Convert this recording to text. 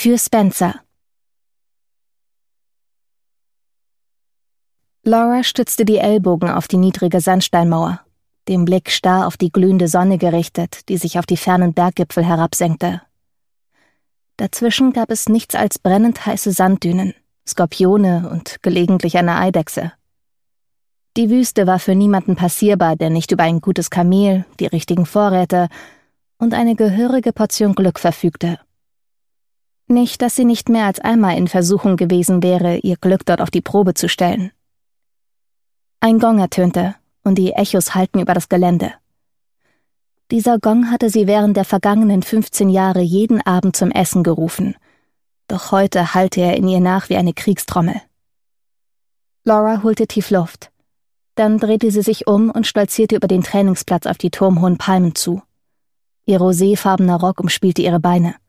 Für Spencer. Laura stützte die Ellbogen auf die niedrige Sandsteinmauer, den Blick starr auf die glühende Sonne gerichtet, die sich auf die fernen Berggipfel herabsenkte. Dazwischen gab es nichts als brennend heiße Sanddünen, Skorpione und gelegentlich eine Eidechse. Die Wüste war für niemanden passierbar, der nicht über ein gutes Kamel, die richtigen Vorräte und eine gehörige Portion Glück verfügte. Nicht, dass sie nicht mehr als einmal in Versuchung gewesen wäre, ihr Glück dort auf die Probe zu stellen. Ein Gong ertönte, und die Echos hallten über das Gelände. Dieser Gong hatte sie während der vergangenen 15 Jahre jeden Abend zum Essen gerufen, doch heute hallte er in ihr nach wie eine Kriegstrommel. Laura holte tief Luft. Dann drehte sie sich um und stolzierte über den Trainingsplatz auf die turmhohen Palmen zu. Ihr roséfarbener Rock umspielte ihre Beine.